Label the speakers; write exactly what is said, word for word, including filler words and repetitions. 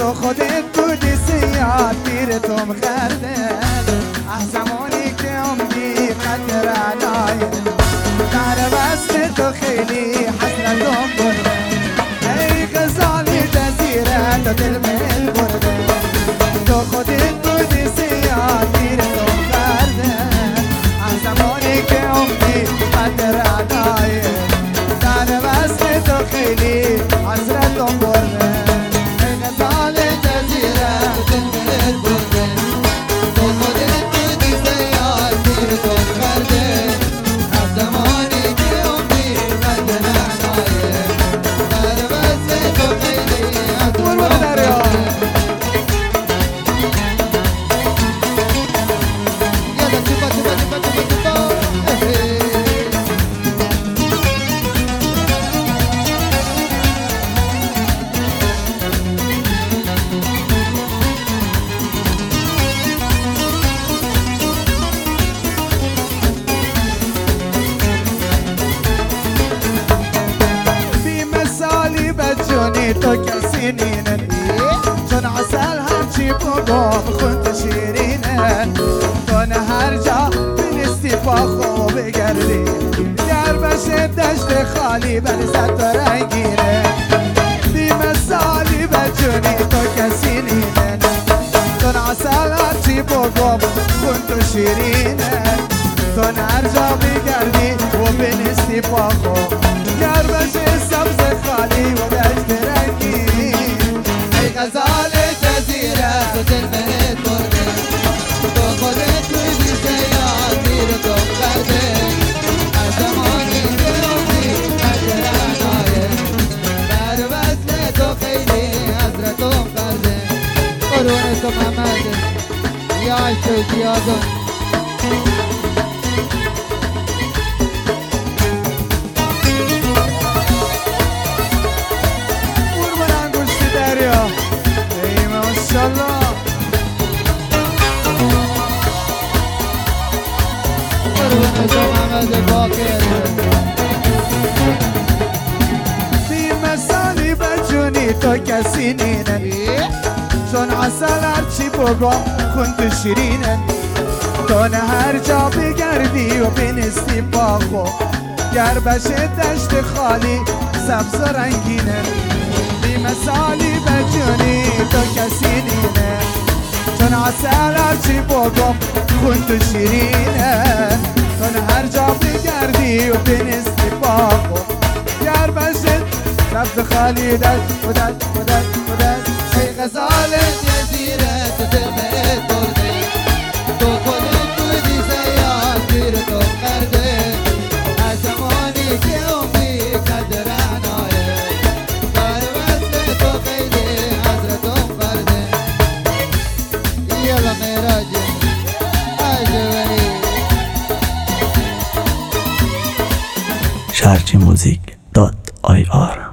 Speaker 1: تو خودت بودی سیاد پیر تو مخرده از زمانی که عمری قدر عنای در وصل تو خیلی حسرتم برده ای غزالی جزیره تو دل من برده تو خودت بودی سیاد پیر تو مخرده از زمانی که عمری قدر عنای در وصل تو خیلی حسرتم برده تو کسی نینه چون عسل هرچی بگم خونت شیرینه تو نه هر جا بینستی پا خوب بگردی گر بشه دشت خالی بلزت و رنگینه بی مثالی بجونی تو کسی نینه چون عسل هرچی بگم خونت شیرینه تو نه هر جا بگردی و بینستی پا خوب گر بشه سبز خالی و دشت غزال جزیره تو دل بهت برده تو خودت بودی سیاد پیر تو مخرده از زمانی که عمری قدر عنایه در وصل تو خیلی حسرتم کرده قرون تو محمد یا عشق زیادم بی مثالی بجونی تو کسی نینه چون عسل هرچی بگم خون تو شیرینه تو نه هر جا بگردی و بینستی با خود گر بشه دشت خالی سبز و رنگینه بی مثالی بجونی تو کسی نینه چون عسل هرچی بگم خون تو شیرینه تو نه هر جا بگردی و بینستی با خود گر بشه سبز خالی دشت و دشت و دشت و دشت ای غزال جزیره تو دل بهت برده تو خودت بودی سیاد پیر تو مخرده از زمانی که عمری قدر عنایه در وصل تو خیلی حسرتم کرده یالا مهراجه عجبانی
Speaker 2: شارچی موزیک دات آی آر